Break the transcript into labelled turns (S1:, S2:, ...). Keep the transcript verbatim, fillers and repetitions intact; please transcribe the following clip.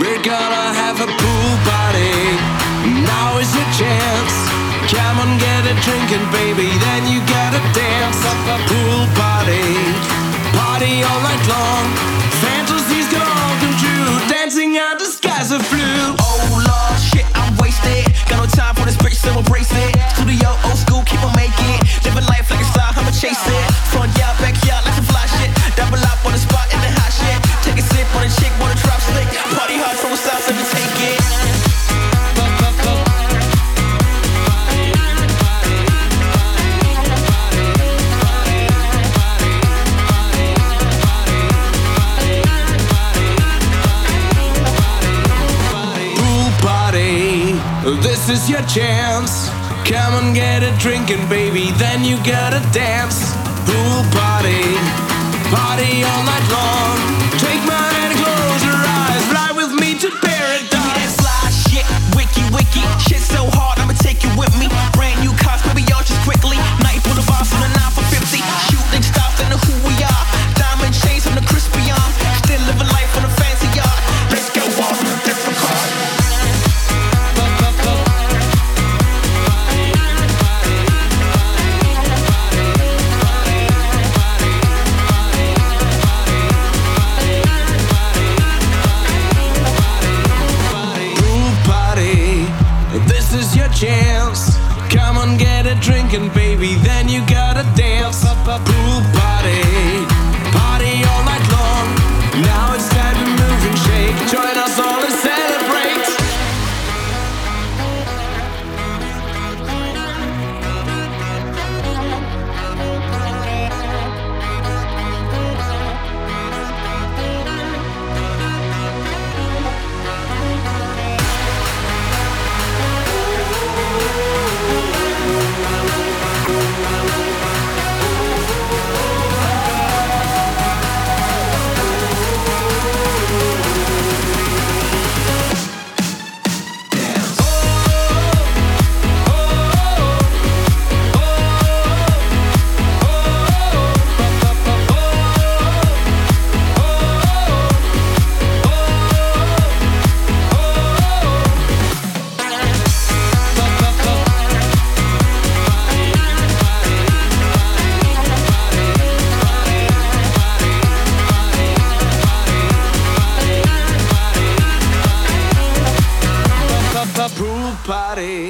S1: We're gonna have a pool party. Now is your chance. Come on, get a drinking, baby. Then you gotta dance. Pool party. Party all night long. Fantasies gonna all come true. Dancing under skies of blue.
S2: Oh Lord, shit, I'm wasted. Got no time for this bitch, so embrace it. Studio, old school, keep on making. Living life like a star, I'ma chase it. Front yard, backyard, like some fly shit. Double up on the spot in the hot shit. Take a sip on a chick, wanna drop slick. Party hard from the south, let me take it.
S1: This is your chance. Come and get a drinking, baby. Then you gotta dance. Pool party. Party all night long. Take my hand and close your eyes. Fly with me to paradise.
S2: Give me that fly shit. Wiki, wiki. Shit so hard, I'ma take you with me. Brand new cars, baby, y'all just quickly. Night Boulevard from the nine for fifty. Shooting stars, they know who we are. Diamond chains from the crispy on. Still living life on a fancy yacht. Let's go off in a different car.
S1: Chance. Come on, get a drinking, baby. Then you gotta dance. Pool party. Party all night long. Now it's time to move and shake. Join us all and celebrate. Pool party.